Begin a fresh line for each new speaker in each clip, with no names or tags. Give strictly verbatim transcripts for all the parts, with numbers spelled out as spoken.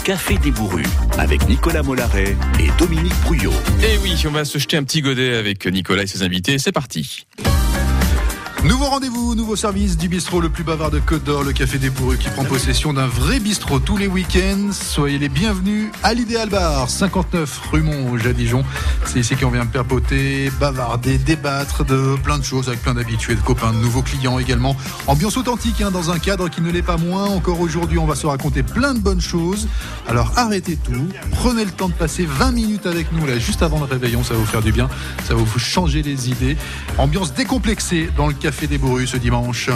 Café des Bourrus avec Nicolas Mollaret et Dominique Brouillot.
Et oui, on va se jeter un petit godet avec Nicolas et ses invités. C'est parti.
Nouveau rendez-vous, nouveau service du bistrot le plus bavard de Côte d'Or, le Café des Bourrus, qui prend possession d'un vrai bistrot tous les week-ends. Soyez les bienvenus à l'Idéal Bar, cinquante-neuf rue Monge à Dijon. C'est ici qu'on vient papoter, bavarder, débattre de plein de choses avec plein d'habitués, de copains, de nouveaux clients également. Ambiance authentique, hein, dans un cadre qui ne l'est pas moins. Encore aujourd'hui, on va se raconter plein de bonnes choses. Alors arrêtez tout, prenez le temps de passer vingt minutes avec nous là, juste avant le réveillon, ça va vous faire du bien, ça va vous changer les idées. Ambiance décomplexée dans le Café des Bourrus ce dimanche.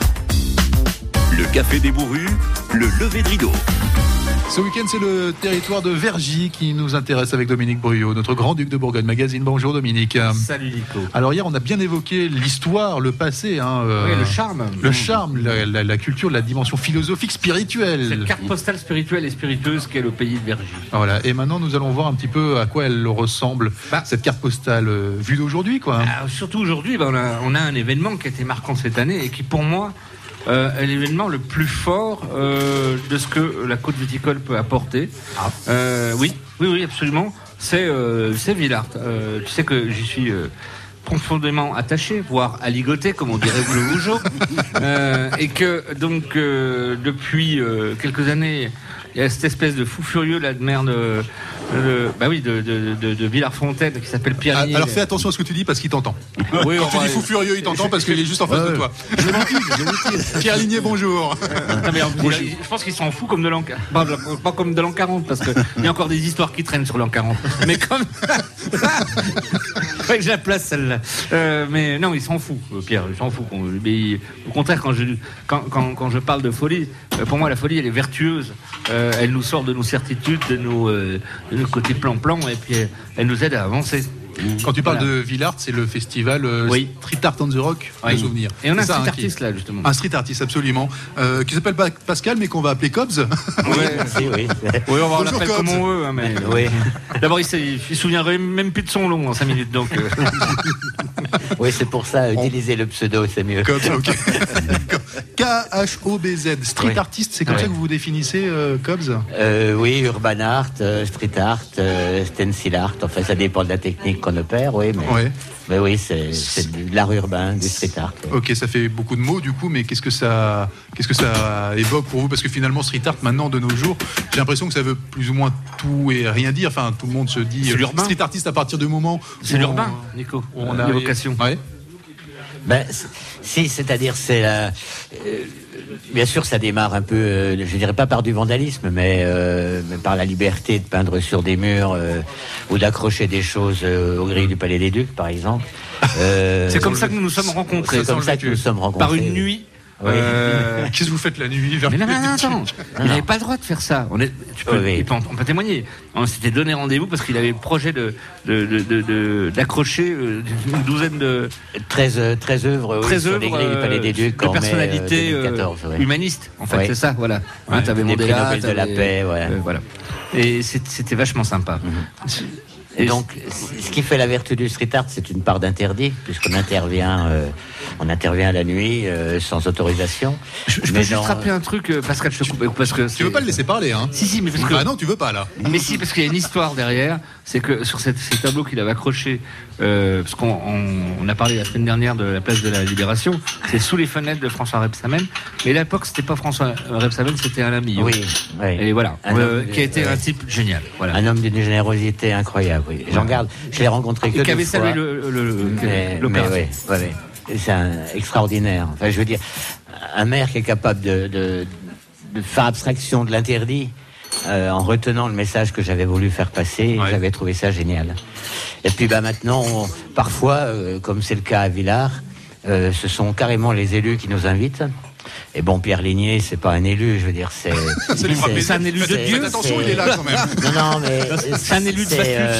Le Café des Bourrus, le lever de rideau.
Ce week-end, c'est le territoire de Vergy qui nous intéresse avec Dominique Brouillot, notre grand-duc de Bourgogne Magazine. Bonjour Dominique.
Salut Nico.
Alors hier, on a bien évoqué l'histoire, le passé. Hein, euh,
oui, le charme.
Le charme, la, la, la culture, la dimension philosophique, spirituelle.
Cette carte postale spirituelle et spiritueuse qu'est le pays de Vergy.
Voilà. Et maintenant, nous allons voir un petit peu à quoi elle ressemble, bah, cette carte postale euh, vue d'aujourd'hui, quoi.
Alors, surtout aujourd'hui, bah, on, a, on a un événement qui a été marquant cette année et qui, pour moi, Euh, est l'événement le plus fort euh, de ce que la côte viticole peut apporter. Ah. Euh, oui, oui, oui, absolument. C'est, euh, c'est Villars. Euh, tu sais que j'y suis euh, profondément attaché, voire aligoté, comme on dirait le Rougeau. euh, et que donc euh, depuis euh, quelques années, il y a cette espèce de fou furieux là de merde. Euh, Euh, bah oui, de, de, de, de Villars-Fontaine qui s'appelle Pierre Ligné.
Alors fais attention à ce que tu dis parce qu'il t'entend.
Oui,
quand tu dis fou furieux, il t'entend parce qu'il est juste en face ouais, de toi. J'ai menti, j'ai menti. Pierre Ligné, bonjour.
Non, mais, bonjour. Je pense qu'ils s'en foutent comme de l'an pas, pas comme de l'an quarante parce qu'il y a encore des histoires qui traînent sur l'an quarante. Mais comme faudrait que je la place celle-là. Euh, mais non, il s'en fout, Pierre, il s'en fout. Mais, au contraire, quand je quand, quand, quand je parle de folie, pour moi la folie elle est vertueuse. Euh, elle nous sort de nos certitudes, de nos euh, le côté plan-plan et puis elle nous aide à avancer.
Quand tu parles voilà. de Villars, c'est le festival euh, oui. Street Art on the Rock, oui. de souvenirs.
Et on a
c'est
un
ça,
street
hein,
artiste
qui...
là justement.
Un street artiste absolument, euh, qui s'appelle Pascal mais qu'on va appeler Cobbs.
Ouais, si, oui. Oui, on va l'appeler comme on veut. Hein, mais... oui. D'abord, il, il se souviendrait même plus de son nom en cinq minutes donc. Euh...
oui, c'est pour ça. Utiliser on... le pseudo, c'est mieux.
Cobbs, ok. K H O B Z, street oui. artiste, c'est comme oui. ça que vous vous définissez, euh, Cobbs
euh, Oui, urban art, euh, street art, euh, stencil art. Enfin, ça dépend de la technique qu'on opère, oui. Mais... Ouais. Mais oui, c'est, c'est de l'art urbain, du street art.
Ok, ça fait beaucoup de mots du coup, mais qu'est-ce que ça, qu'est-ce que ça évoque pour vous ? Parce que finalement, street art, maintenant, de nos jours, j'ai l'impression que ça veut plus ou moins tout et rien dire. Enfin, tout le monde se dit
c'est l'urbain.
Street artiste à partir du moment où
c'est l'urbain,
on,
Nico.
Où on a
l'évocation.
Ouais.
Ben, si, c'est-à-dire, c'est la... Euh, bien sûr, ça démarre un peu, euh, je dirais pas par du vandalisme, mais, euh, mais par la liberté de peindre sur des murs euh, ou d'accrocher des choses euh, aux grilles du Palais des Ducs, par exemple.
Euh, c'est comme ça que nous nous sommes rencontrés.
C'est comme ça que nous nous sommes rencontrés.
Par une nuit.
Oui. Euh... Qu'est-ce que vous faites la nuit vers
Mais non, non, non, attends. Il n'avait pas le droit de faire ça. On, est, tu peux, oui. on, on peut témoigner. On s'était donné rendez-vous parce qu'il avait le projet de, de, de, de, de, d'accrocher une douzaine de...
treize, treize œuvres oui, sur les grilles du Palais des Ducs.
De personnalités euh, deux mille quatorze, ouais. Humanistes, en fait, oui. c'est ça, voilà.
Ouais, hein, t'avais Mandela, de la paix, ouais.
Euh, voilà. Et c'était vachement sympa. Mm-hmm.
Et donc, ce qui fait la vertu du street art, c'est une part d'interdit, puisqu'on intervient, euh, on intervient la nuit euh, sans autorisation.
Je, je peux juste dans... rappeler un truc, euh, Pascal, je te coupe, parce que
tu veux pas le laisser parler, hein ?
Si, si, mais parce que
ah non, tu veux pas là.
Mais si, parce qu'il y a une histoire derrière. C'est que sur cette, ces tableaux qu'il avait accrochés, euh, parce qu'on on, on a parlé la semaine dernière de la place de la Libération, c'est sous les fenêtres de François Rebsamen. Mais à l'époque, c'était pas François Rebsamen, c'était Alain Millot.
Oui, oui.
Et voilà, euh, qui a été ouais. un type génial. Voilà.
Un homme d'une générosité incroyable. Oui. J'en garde. Je l'ai rencontré que deux fois.
Qui avait salué le, le, le,
mais, l'opération. Mais oui, oui, oui. C'est un extraordinaire. Enfin, je veux dire, un maire qui est capable de, de, de faire abstraction de l'interdit euh, en retenant le message que j'avais voulu faire passer, ouais. j'avais trouvé ça génial. Et puis, bah maintenant, on, parfois, euh, comme c'est le cas à Villars, euh, ce sont carrément les élus qui nous invitent. Et bon, Pierre Ligné, c'est pas un élu, je veux dire, c'est...
c'est, c'est,
c'est un élu de Dieu.
Faites attention, il est là quand même.
Non, non, mais...
C'est un élu de
euh,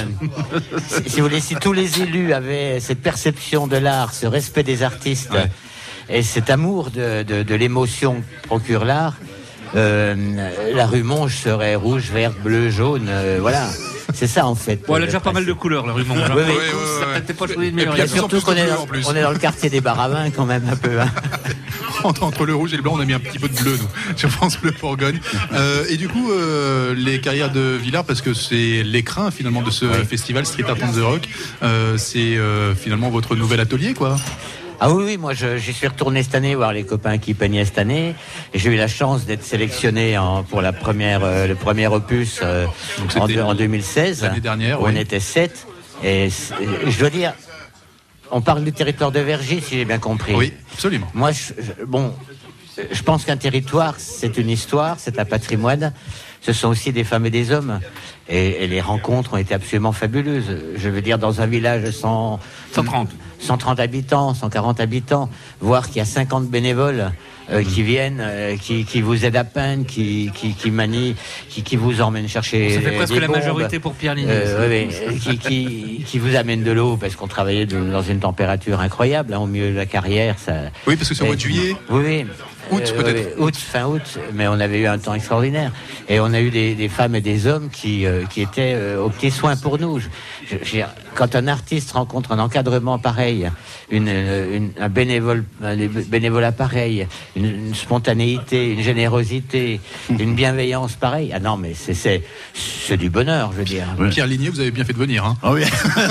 Si vous voulez, si tous les élus avaient cette perception de l'art, ce respect des artistes, ouais. et cet amour de, de, de l'émotion que procure l'art, euh, la rue Monge serait rouge, verte, bleu, jaune, euh, voilà. C'est ça en fait.
Bon, elle a déjà pas mal de couleurs, la rue Monge.
Oui, oui,
ça peut pas choisir de meilleur.
Et surtout qu'on est, on est dans le quartier des Baravins quand même un peu. Hein.
entre, entre le rouge et le blanc, on a mis un petit peu de bleu, nous, sur France Bleu Bourgogne. Euh, et du coup, euh, les carrières de Villars, parce que c'est l'écrin finalement de ce ouais. festival Street Art on the Rock, euh, c'est euh, finalement votre nouvel atelier, quoi.
Ah oui, oui, moi je, j'y suis retourné cette année voir les copains qui peignaient cette année. Et j'ai eu la chance d'être sélectionné en, pour la première, euh, le premier opus euh, en, en deux mille seize.
L'année dernière,
où
oui.
On était sept. Et, et je dois dire, on parle du territoire de Vergy, si j'ai bien compris.
Oui, absolument.
Moi, je, je, bon, je pense qu'un territoire, c'est une histoire, c'est un patrimoine. Ce sont aussi des femmes et des hommes. Et, et les rencontres ont été absolument fabuleuses. Je veux dire, dans un village de cent,
cent trente.
cent trente habitants, cent quarante habitants, voir qu'il y a cinquante bénévoles euh, mmh. qui viennent, euh, qui, qui vous aident à peindre, qui, qui, qui manient, qui, qui vous emmènent chercher
Ça fait presque
des
la
bombes,
majorité pour Pierre Ligné.
Euh, oui, oui, qui, qui, qui vous amènent de l'eau, parce qu'on travaillait de, dans une température incroyable, hein, au milieu de la carrière. Ça,
oui, parce que c'est au mois de juillet.
Oui, oui.
Août,
euh,
peut-être.
Oui, août, fin août, mais on avait eu un temps extraordinaire. Et on a eu des, des femmes et des hommes qui, euh, qui étaient euh, aux petits soins pour nous. Je, je, quand un artiste rencontre un encadrement pareil, une, une, un bénévole, un bénévolat pareil, une, une spontanéité, une générosité, une bienveillance pareille, ah non, mais c'est, c'est, c'est du bonheur, je veux dire.
Ouais. Pierre Ligné, vous avez bien fait de venir. Hein.
Oh oui.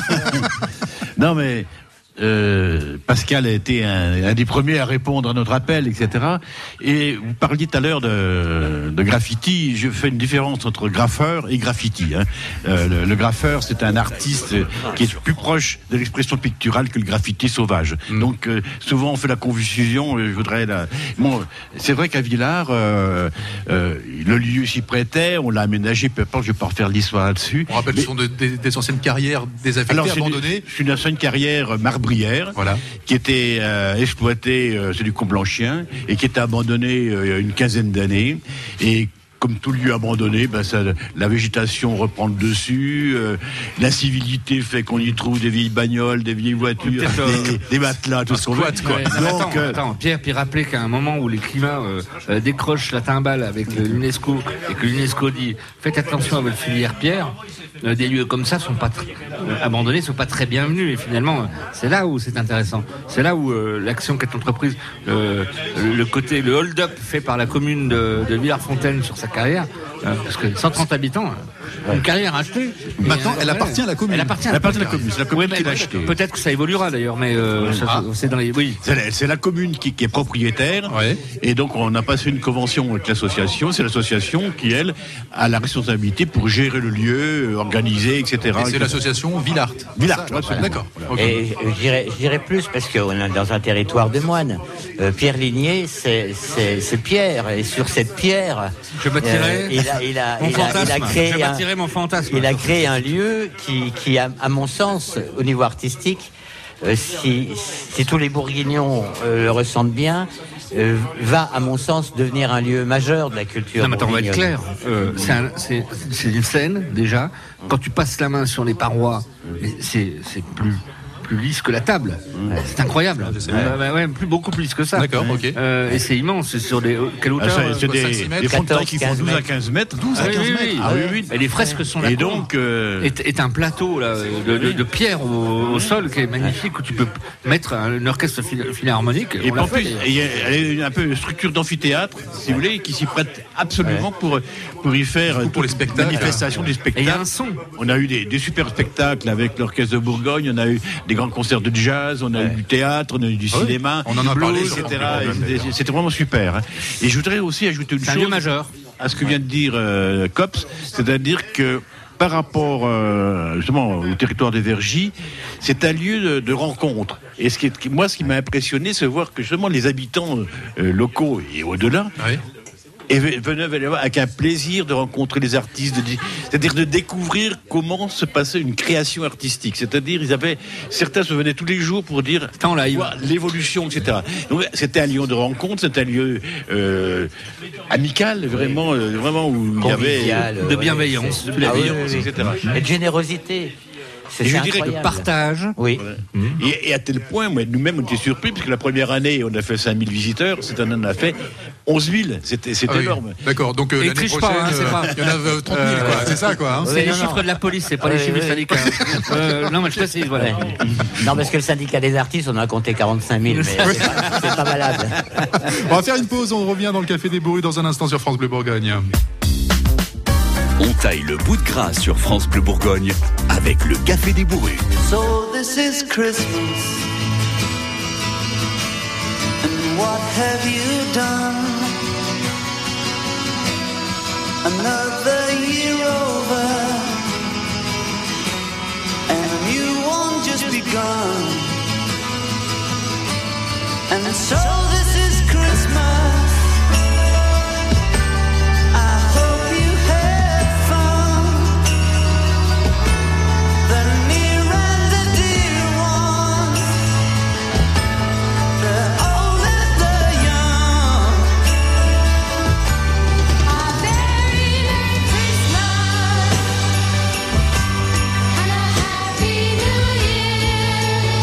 Non, mais... Euh, Pascal a été un, un des premiers à répondre à notre appel, et cetera. Et vous parliez tout à l'heure de, de graffiti. Je fais une différence entre graffeur et graffiti. Hein. Euh, le, le graffeur, c'est un artiste qui est plus proche de l'expression picturale que le graffiti sauvage. Mmh. Donc euh, souvent on fait la confusion. Je voudrais la... Bon, c'est vrai qu'à Villars, euh, euh, le lieu s'y prêtait. On l'a aménagé. Peu importe, je vais pas refaire l'histoire là-dessus.
On rappelle, mais... ce sont de, des, des anciennes carrières désaffectées, alors, c'est abandonnées.
C'est une ancienne carrière marbre Voilà. qui était euh, exploité, euh, c'est du Comblanchien, et qui était abandonné euh, il y a une quinzaine d'années. Et comme tout lieu abandonné, ben ça, la végétation reprend le dessus, euh, l'incivilité fait qu'on y trouve des vieilles bagnoles, des vieilles voitures, des, des matelas, tout ce qu'on veut.
Quoi. Ouais, non, Donc, attends, euh... attends, Pierre, puis rappelez qu'à un moment où les climats euh, euh, décrochent la timbale avec l'UNESCO et que l'UNESCO dit faites attention à votre filière pierre, euh, des lieux comme ça sont pas tr- euh, abandonnés, sont pas très bienvenus. Et finalement, euh, c'est là où c'est intéressant. C'est là où euh, l'action qui est entreprise, euh, le côté, le hold-up fait par la commune de, de Villars-Fontaine sur sa carrière, euh, parce que cent trente habitants, euh, une carrière achetée.
Maintenant,
euh,
elle
ouais,
appartient à la commune.
Elle appartient à
la,
la commune.
la commune. C'est la commune
oui,
qui l'a achetée.
Peut-être que ça évoluera d'ailleurs, mais euh, ça, ah. c'est dans les. Oui.
C'est la, c'est la commune qui, qui est propriétaire.
Ouais.
Et donc, on a passé une convention avec l'association. C'est l'association qui, elle, a la responsabilité pour gérer le lieu, organiser, et cetera.
Et c'est l'association Villars.
Villars,
voilà. D'accord.
Okay. Et je dirais, je dirais plus parce qu'on est dans un territoire de moines. Euh, Pierre Ligné, c'est, c'est, c'est Pierre, et sur cette pierre,
je bâtirai
euh, il a, il a,
mon
il a,
fantasme.
il a créé
je bâtirai
un,
mon fantasme.
Il a créé un lieu qui, qui a, à mon sens, au niveau artistique, euh, si, si tous les Bourguignons euh, le ressentent bien, euh, va, à mon sens, devenir un lieu majeur de la culture.
Non, mais attends, on va être clair. Euh, c'est, un, c'est, c'est une scène déjà. Quand tu passes la main sur les parois, c'est, c'est plus. plus lisse que la table. Ouais. C'est incroyable. Ouais. Ouais, ouais, plus, beaucoup plus lisse que ça.
D'accord, ok.
Euh, et c'est immense. C'est sur des, quelle hauteur?
Ah, c'est, c'est des, des fonds de taille qui font douze à quinze mètres. douze à quinze mètres.
Ah, oui, oui, oui. Et les fresques sont là.
Et donc, euh...
est, est un plateau là, de, de, de pierre au, au sol qui est magnifique, où tu peux mettre un orchestre philharmonique.
Et en plus, il y a un peu une structure d'amphithéâtre, si vous voulez, qui s'y prête absolument ouais. pour, pour y faire
pour les spectacles.
Manifestation des spectacles.
Et il y a un son.
On a eu des, des super spectacles avec l'orchestre de Bourgogne, on a eu des grands concerts de jazz, on a ouais. eu du théâtre, on a eu du cinéma,
on en a parlé,
et cetera. Et c'était, c'était vraiment super. Hein. Et je voudrais aussi ajouter une
c'est
chose
un majeur.
à ce que vient de dire euh, Cops, c'est-à-dire que par rapport euh, justement au territoire des Vergy, c'est un lieu de, de rencontre. Et ce qui est, moi, ce qui m'a impressionné, c'est de voir que justement les habitants euh, locaux et au-delà. Oui. Et venaient avec un plaisir de rencontrer les artistes, de, c'est-à-dire de découvrir comment se passait une création artistique. C'est-à-dire, ils avaient, certains se venaient tous les jours pour dire
en live.
Quoi, l'évolution, et cetera. Donc, c'était un lieu de rencontre, c'était un lieu euh, amical, vraiment, euh, vraiment où il y avait
euh,
de bienveillance, de
bienveillance,
ah, oui, oui, et cetera.
Et de générosité. C'est
Et je
c'est
dirais que
incroyable.
Partage.
Oui.
Et, et à tel point, moi, nous-mêmes, on était surpris, parce que la première année, on a fait cinq mille visiteurs. Cette année, on a fait onze mille. C'était, c'était
Ah oui.
énorme.
D'accord, donc euh,
Et
l'année
triche
prochaine,
pas, hein, c'est
euh,
pas-
il y en a euh, trente mille, quoi. C'est ça, quoi. hein.
Oui,
C'est les
non,
chiffres
non.
de la police, c'est pas
Oui,
les chiffres
oui,
du
oui.
syndicat. Euh, non, mais je précise, voilà.
Ouais. Non, parce que le syndicat des artistes, on a compté quarante-cinq mille, mais c'est pas, c'est pas valable.
On va faire une pause, on revient dans le Café des Bourrus dans un instant sur France Bleu Bourgogne.
On taille le bout de gras sur France Bleu Bourgogne avec le Café des Bourrus.
So this is Christmas, and what have you done? Another year over, and a new one just begun. And so this is Christmas. I hope you had fun. The near and the dear ones, the old and the young.
A very Merry Christmas and a Happy New Year.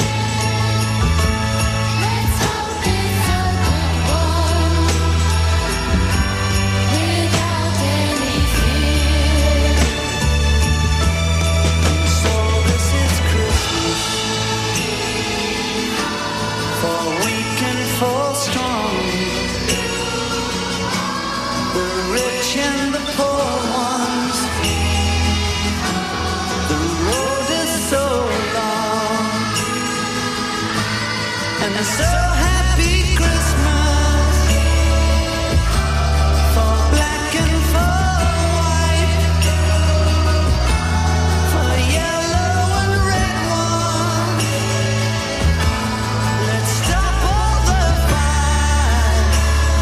Let's hope it's a good one without any fear.
So this is Christmas, for weak and for strong, the rich and the poor ones. The road is so long, and so happy Christmas for black and for white, for yellow and red ones. Let's stop all the fight.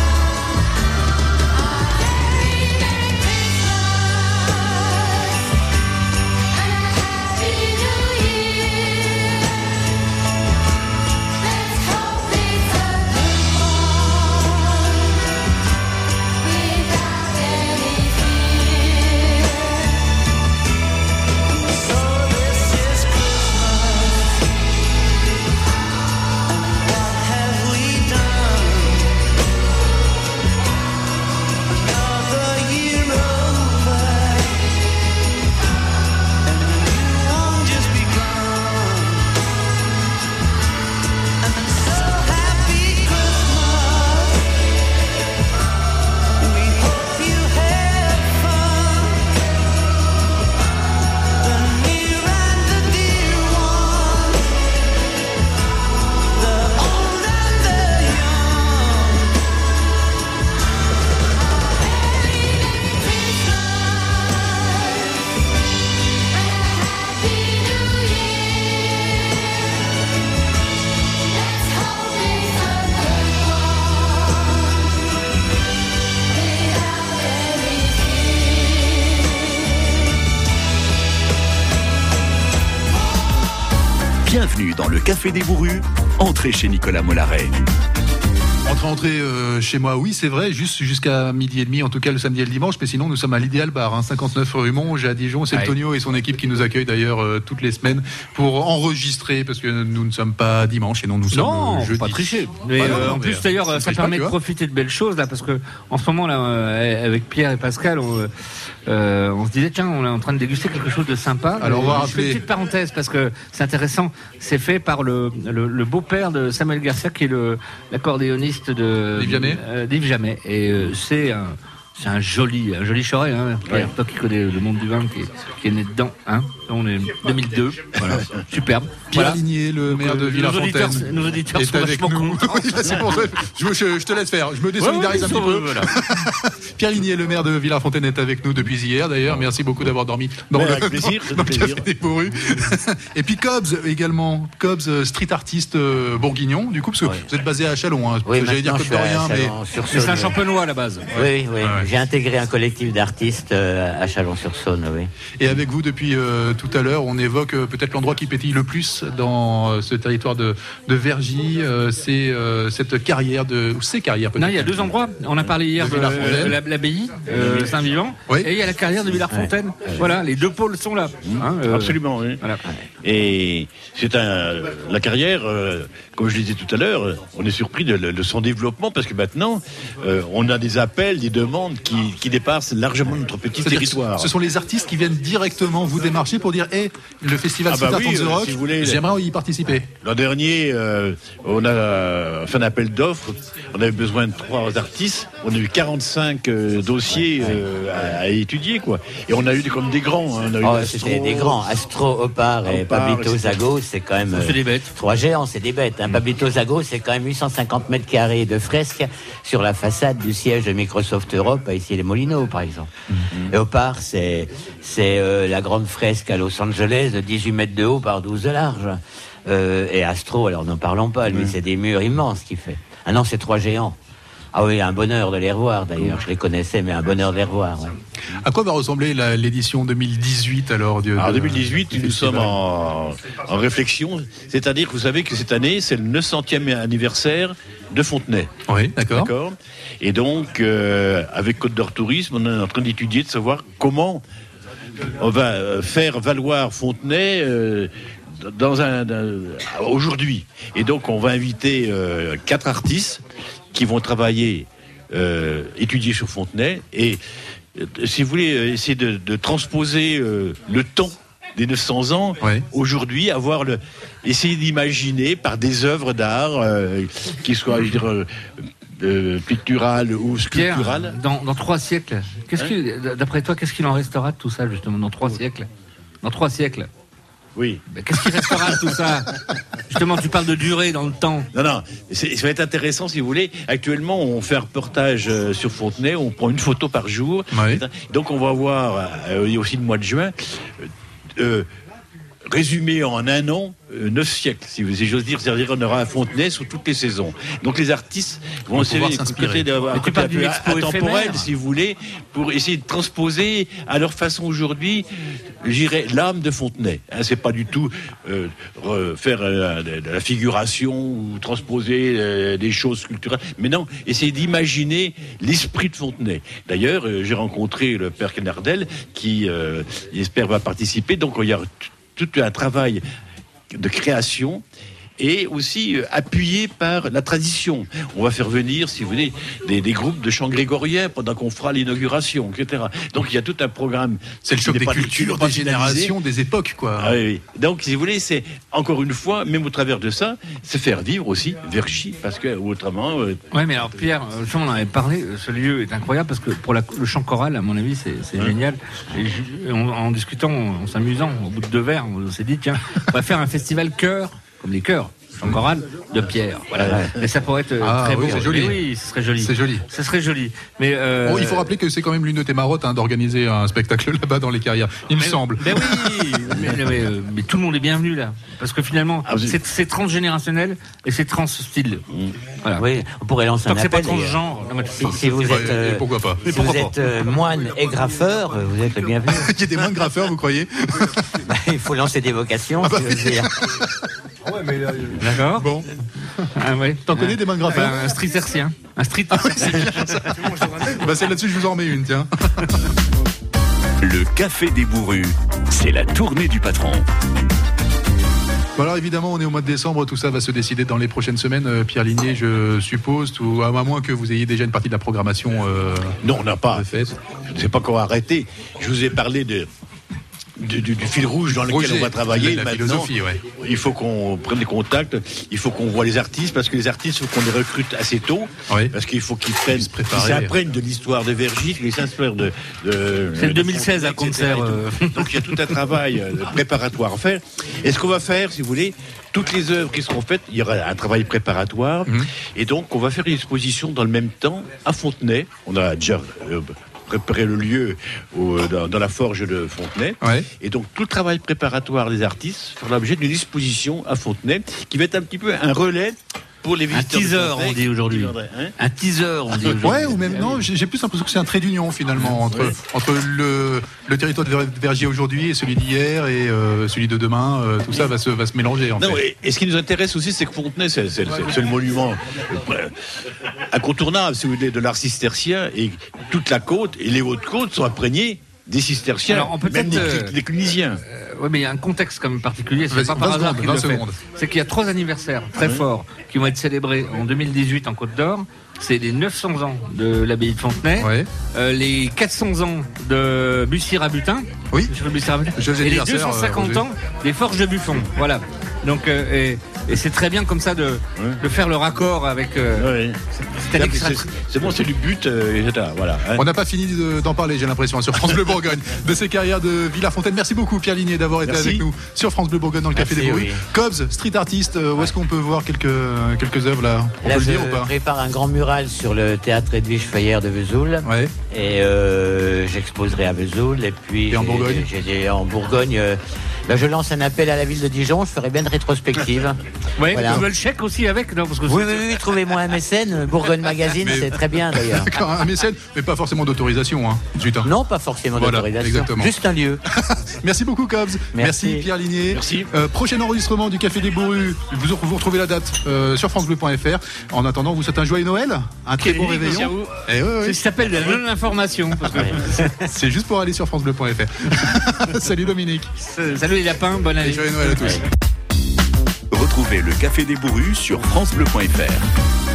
A very Merry Christmas and a Happy New Year. Let's hope it's a good one without any fear.
So this is Christmas, and what have we done? Another year over, and a new one just begun. And so happy Christmas, we hope you had fun. The near and the dear ones, the old and the young.
Very Merry Christmas and a Happy New Year. Let's hope it's a good one without any fear.
Bienvenue dans le Café des Bourrus. Entrez chez Nicolas Mollaret.
Entre entrer euh, chez moi, oui, c'est vrai, juste jusqu'à midi et demi, en tout cas le samedi et le dimanche, mais sinon nous sommes à l'Idéal Bar, hein, cinquante-neuf rue Monge à Dijon. C'est
Ouais.
Tonio et son équipe qui nous accueillent d'ailleurs euh, toutes les semaines pour enregistrer, parce que nous ne sommes pas dimanche et non nous sommes
Non,
euh,
faut
jeudi.
pas tricher. Mais,
Bah non,
euh,
non,
en
mais,
plus,
euh,
d'ailleurs,
ça
ça,
ne triche
permet
pas, tu
de
vois.
profiter de belles choses là, parce que en ce moment là, euh, avec Pierre et Pascal, on, euh, on se disait tiens, on est en train de déguster quelque chose de sympa.
Alors, on va
je
rappeler-
fais une petite parenthèse parce que c'est intéressant. C'est fait par le, le, le beau-père de Samuel Garcia, qui est le l'accordéoniste de
Yves Jamais.
euh, d'Yves Jamais. Et euh, c'est un c'est un joli, un joli choret, hein, Pierre, toi qui connais le monde du vin, qui est, qui est né dedans, hein. On est deux mille deux, voilà, superbe.
Pierre
Voilà.
Ligné, le maire de
euh, nos auditeurs,
Villefontaine,
nos auditeurs
est
sont
avec
vachement
nous.
contents.
Oui, là, c'est pour ça. Je, je- je te laisse faire. Je me désolidarise
Ouais, ouais,
un petit
ils sont
peu.
heureux, voilà.
Pierre Ligné, le maire de Villefontaine, est avec nous depuis hier d'ailleurs. Merci beaucoup d'avoir dormi dans
Ouais,
le,
avec plaisir,
dans, dans le
avec
Café
plaisir.
des Bourrus. Et puis Cobbs également. Cobbs, euh, street artiste euh, bourguignon, du coup, parce que
Ouais.
vous êtes basé à Chalon. Hein,
Oui,
j'allais dire
maintenant,
Côte
je suis à
d'Orient, mais
Chalon, sur-
Mais
sur
c'est un
le-
champenois à la base.
Oui, oui,
ouais.
J'ai intégré un collectif d'artistes euh, à Chalon-sur-Saône, oui.
Et avec vous depuis euh, tout à l'heure, on évoque euh, peut-être l'endroit qui pétille le plus dans euh, ce territoire de, de Vergy, euh, c'est euh, cette carrière de, ou ces carrières peut-être.
Non, il y a deux endroits. On a parlé hier
De
de,
Villars-Fontaine.
de la- l'abbaye euh, Saint-Vivant,
Oui.
et il y a la carrière de Villars-Fontaine. Voilà, les deux pôles sont là. Hein, euh,
Absolument, oui.
Voilà.
Et c'est un, la carrière, euh, comme je le disais tout à l'heure, on est surpris de, de son développement parce que maintenant, euh, on a des appels, des demandes qui, qui dépassent largement notre petit
C'est-à-dire
territoire.
que Ce sont les artistes qui viennent directement vous démarcher pour dire hey, le festival
Ah bah
Sittard
oui,
on the
euh,
Rock,
si vous voulez,
j'aimerais y participer.
L'an dernier, euh, on a fait un appel d'offres. On avait besoin de trois artistes. On a eu quarante-cinq euh, dossiers euh, à, à étudier, quoi. Et on a eu des, comme des grands. Hein. On a eu
Oh,
Astro,
c'était des grands. Astro, Opar et
Opar,
Pablito
et cetera.
Zago, c'est quand même.
C'est des bêtes.
Trois géants, c'est des bêtes. Hein. Pablito Zago, c'est quand même huit cent cinquante mètres carrés de fresques sur la façade du siège de Microsoft Europe à Issy-les-Moulineaux, par exemple.
Mm-hmm.
Et Opar, c'est c'est euh, la grande fresque à Los Angeles de dix-huit mètres de haut par douze de large. Euh, et Astro, alors n'en parlons pas. Lui, c'est des murs immenses qu'il fait. Ah non, c'est trois géants. Ah oui, un bonheur de les revoir d'ailleurs. Je les connaissais, mais un bonheur de les revoir. Ouais.
À quoi va ressembler la- l'édition deux mille dix-huit alors de,
Alors,
de-
deux mille dix-huit,
du
nous
festival
sommes en, en réflexion. C'est-à-dire que vous savez que cette année, c'est le neuf centième anniversaire de Fontenay.
Oui, d'accord.
D'accord. Et donc, euh, avec Côte d'Or Tourisme, on est en train d'étudier, de savoir comment on va euh, faire valoir Fontenay euh, dans un, dans- aujourd'hui. Et donc, on va inviter euh, quatre artistes qui vont travailler, euh, étudier sur Fontenay et, euh, si vous voulez, euh, essayer de, de transposer euh, le temps des neuf cents ans
Ouais.
aujourd'hui, avoir le, essayer d'imaginer par des œuvres d'art euh, qui soient, je veux dire, euh, euh, picturales ou
Pierre,
sculpturales.
dans, dans trois siècles, qu'est-ce
Hein
que, d'après toi, qu'est-ce qu'il en restera de tout ça, justement, dans trois siècles Dans trois siècles
Oui.
Ben, qu'est-ce qui restera de tout ça? Justement, tu parles de durée dans le temps.
Non, non, c'est- ça va être intéressant si vous voulez. Actuellement, on fait un reportage euh, sur Fontenay, on prend une photo par jour.
Oui.
Donc, on va voir, euh, il y a aussi le mois de juin, euh, euh, résumé en un an, euh, neuf siècles, si, vous- si j'ose dire. C'est-à-dire qu'on aura un Fontenay sous toutes les saisons. Donc, les artistes vont
Vont
essayer
pouvoir s'inspirer.
d'avoir
Mais
un
tu
côté
parles
un
d'une
peu
expo
intemporel,
éphémère.
si vous voulez, pour essayer de transposer à leur façon aujourd'hui, j'irais l'âme de Fontenay. Hein, c'est pas du tout euh, re- faire euh, de, de la figuration ou transposer euh, des choses culturelles, mais non, essayer d'imaginer l'esprit de Fontenay. D'ailleurs, euh, j'ai rencontré le père Kenardel qui, euh, j'espère, va participer. Donc, il y a t- tout un travail de création et aussi euh, appuyé par la tradition. On va faire venir, si vous voulez, des, des groupes de chants grégoriens pendant qu'on fera l'inauguration, et cetera. Donc il y a tout un programme.
C'est le
qui
choc
n'est
des
pas- qui
cultures,
n'est pas
des
finalisé.
générations, des époques, quoi.
Ah oui, oui. Donc, si vous voulez, c'est encore une fois, même au travers de ça, c'est faire vivre aussi Vergy, parce que autrement, euh,
Ouais, mais alors Pierre, euh, justement, on en avait parlé, euh, ce lieu est incroyable parce que pour la- le chant choral, à mon avis, c'est c'est génial. Et ju- en, en discutant, en s'amusant, au bout de deux verres, on s'est dit, tiens, on va faire un festival chœur, comme les chœurs, chant choral, de Pierre. Voilà. Mais ça pourrait être euh,
Ah
très
oui,
beau.
c'est joli.
Mais oui, ce serait joli.
C'est joli.
Ce serait joli. Mais euh,
Bon, il faut rappeler que c'est quand même l'une de tes marottes hein, d'organiser un spectacle là-bas dans les carrières, il me
mais-
semble.
Ben oui, mais, mais, euh, mais tout le monde est bienvenu là. Parce que finalement,
Ah, vous-
c'est c'est transgénérationnel et c'est trans-style. Voilà.
Oui, on pourrait lancer
Tant
un
que c'est pas
appel. d'ailleurs.
transgenre. Non, mais
Si, si vous
Ouais,
êtes, euh,
et pourquoi pas. Et
si vous
pourquoi
êtes euh, moine et graffeur, euh, vous êtes le bienvenu.
Il y a des mains de graffeurs, vous croyez?
Bah, il faut lancer des vocations.
Ah bah
si j'ose dire.
D'accord.
Bon,
Ah ouais.
t'en connais des mains de graffeurs?
Un street hercien. Un street
Ah
hercien.
Bah c'est là-dessus que je vous en remets une, tiens.
Le Café des Bourrus, c'est la tournée du patron.
Bon alors évidemment, on est au mois de décembre, tout ça va se décider dans les prochaines semaines. Euh, Pierre Ligné, je suppose, tout, à moins que vous ayez déjà une partie de la programmation euh,
non, on n'a pas.
de fait.
C'est pas encore arrêté. Je vous ai parlé de, du, du- du fil rouge dans lequel
Projet,
on va travailler.
la
Maintenant,
philosophie, ouais.
il faut qu'on prenne des contacts, il faut qu'on voit les artistes, parce que les artistes, il faut qu'on les recrute assez tôt,
Oui.
parce qu'il faut qu'ils prennent,
se
qu'ils
préparer.
s'apprennent de l'histoire de Vergy, qu'ils s'inspirent de... de
C'est le
de
deux mille seize à
Fontenay, et cetera,
concert,
et tout.
euh.
Donc il y a tout un travail euh, préparatoire à faire. Et ce qu'on va faire, si vous voulez, toutes les œuvres qui seront faites, il y aura un travail préparatoire,
Mhm.
et donc on va faire une exposition dans le même temps à Fontenay. On a déjà... euh, préparer le lieu au- dans, dans la forge de Fontenay.
Ouais.
Et donc tout le travail préparatoire des artistes fera l'objet d'une exposition à Fontenay qui va être un petit peu un relais pour les
Un
visiteurs. de
teaser,
Fontenay
on dit aujourd'hui.
qui viendraient, hein.
Un teaser, on dit aujourd'hui.
Ouais, ou même non, j'ai j'ai plus l'impression que c'est un trait d'union finalement entre,
Ouais.
entre le, le territoire de Ver- Vergier aujourd'hui et celui d'hier et euh, celui de demain. euh, tout ça va se, va se mélanger en
Non,
fait.
et, et ce qui nous intéresse aussi, c'est que Fontenay, c'est, c'est- c'est- c'est le monument euh, incontournable, si vous voulez, de l'art cistercien, et toute la côte et les Hautes-Côtes sont imprégnées des cisterciens,
Alors, on peut
même
peut-être,
des,
euh,
des clunisiens.
Oui, mais il y a un contexte quand même particulier. C'est
Vas-y,
pas par
vingt
hasard
secondes,
qu'il le
vingt
fait.
secondes.
C'est qu'il y a trois anniversaires très forts qui vont être célébrés en deux mille dix-huit en Côte d'Or. C'est les neuf cents ans de l'abbaye de Fontenay,
Ouais.
euh, les quatre cents ans de Bussy-Rabutin,
Oui.
Monsieur Bussy-Rabutin,
Joyeux
et les
anniversaire,
deux cent cinquante
euh,
ans des Forges de Buffon. Voilà. Donc, euh, et, et c'est très bien comme ça de, de faire le raccord avec. Euh,
Ouais.
c'est un
C'est,
extra-
c'est- c'est bon, c'est du but, euh, et cetera. Voilà. hein.
On n'a pas fini de- d'en parler, j'ai l'impression, sur France Bleu Bourgogne, de ces carrières de Villars-Fontaine. Merci beaucoup, Pierre Ligné, d'avoir été
Merci.
avec nous sur France Bleu Bourgogne dans le Café
Merci,
des Bruits.
oui.
Cobbs, street artist, euh, où est-ce qu'on peut voir quelques, quelques œuvres là On
Là,
peut le
je
dire ou pas
prépare un grand mural sur le théâtre Edwige Feuillère de Vesoul.
Ouais.
Et euh, j'exposerai à Vesoul. Et puis
Et en
j'ai-
Bourgogne
j'ai des- en Bourgogne. euh, là, je lance un appel à la ville de Dijon. Je ferai bien une rétrospective.
Ouais,
Voilà.
tu veux le chèque aussi avec, non, parce que
Oui,
c'est-
oui, oui, trouvez-moi un mécène. Bourgogne Magazine,
Mais-
c'est très bien d'ailleurs.
D'accord, un mécène, mais pas forcément d'autorisation. Hein. Zut, hein.
Non, pas forcément
Voilà,
d'autorisation.
exactement.
Juste un lieu.
Merci beaucoup, Cobbs. Merci,
Merci.
Pierre Ligné.
Merci.
Euh, prochain enregistrement du Café des Bourrus. Vous, vous retrouvez la date euh, sur francebleu point f r. En attendant, vous souhaitez un joyeux Noël, un très bon
Merci à
réveillon.
vous.
Et ouais,
C'est
ouais,
ce qui s'appelle de la non-information. parce que-
c'est juste pour aller sur francebleu point f r. Salut Dominique.
Salut les lapins, bonne année.
Et joyeux Noël à tous.
Retrouvez le Café des Bourrus sur francebleu point f r.